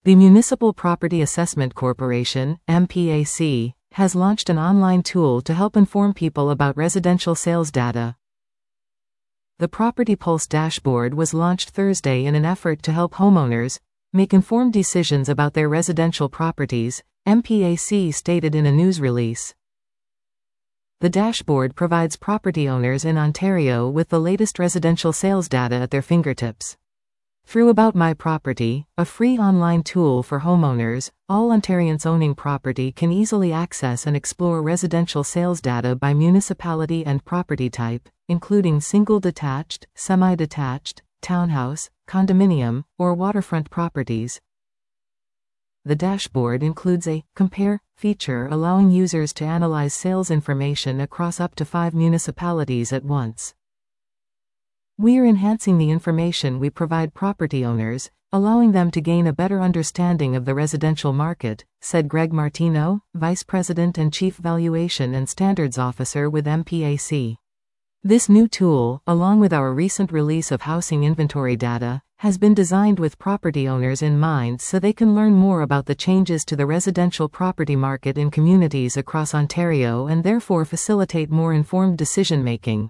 The Municipal Property Assessment Corporation, MPAC, has launched an online tool to help inform people about residential sales data. The Property Pulse dashboard was launched Thursday in an effort to help homeowners make informed decisions about their residential properties, MPAC stated in a news release. The dashboard provides property owners in Ontario with the latest residential sales data at their fingertips. Through About My Property, a free online tool for homeowners, all Ontarians owning property can easily access and explore residential sales data by municipality and property type, including single-detached, semi-detached, townhouse, condominium, or waterfront properties. The dashboard includes a Compare feature allowing users to analyze sales information across up to 5 municipalities at once. We are enhancing the information we provide property owners, allowing them to gain a better understanding of the residential market, said Greg Martino, Vice President and Chief Valuation and Standards Officer with MPAC. This new tool, along with our recent release of housing inventory data, has been designed with property owners in mind so they can learn more about the changes to the residential property market in communities across Ontario and therefore facilitate more informed decision-making.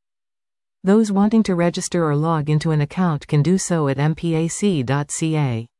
Those wanting to register or log into an account can do so at mpac.ca.